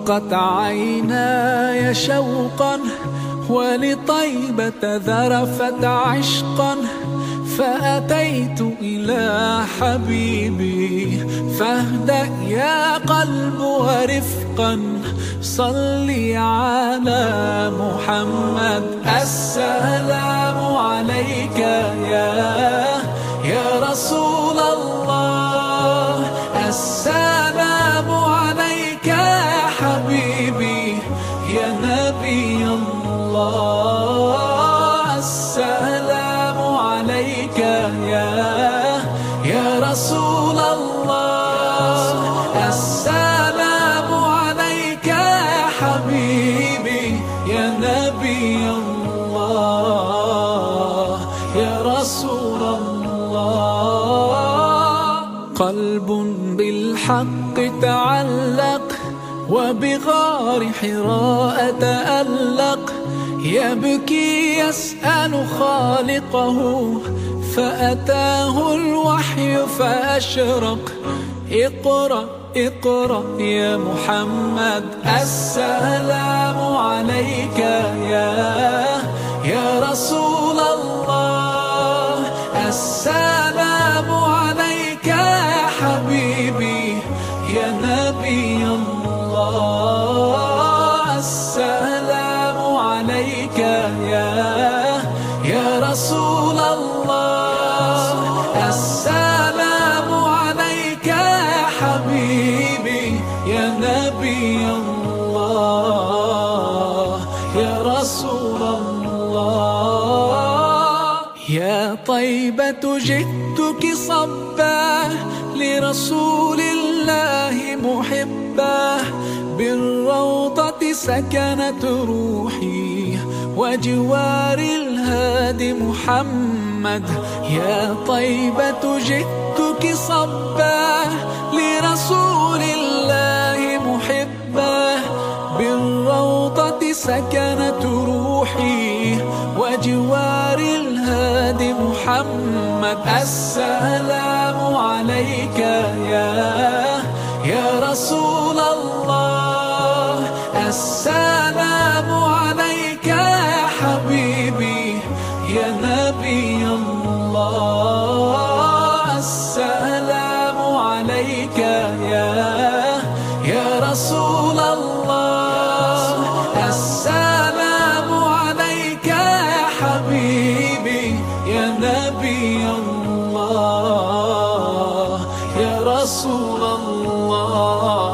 ضاقت عيناي شوقا ولطيبة ذرفت عشقا، فأتيت إلى حبيبي فاهدأ يا قلب ورفقا، صلي على محمد. السلام عليك يا رسول الله، السلام عليك يا حبيبي يا نبي الله، السلام عليك يا رسول الله، السلام عليك يا حبيبي يا نبي الله يا رسول الله. قلب بالحق تعلق وبغار حراء تألق، يبكي يسأل خالقه فأتاه الوحي فأشرق. اقرأ اقرأ يا محمد، السلام عليك يا رسول الله، السلام عليك يا حبيبي يا نبي الله، السلام عليك يا رسول الله، السلام عليك يا حبيبي يا نبي الله يا رسول الله. يا طيبة جئتك صبا لرسول الله محبا، بالروضة سكنت روحي وجوار الهادي محمد. يا طيبة جئتك صبا لرسول الله محبا، بالروضة سكنت روحي وجوار الهادي محمد. السلام عليك يا رسول الله، السلام عليك يا حبيبي يا نبي الله، السلام عليك يا رسول الله، السلام عليك يا حبيبي يا نبي الله يا رسول الله.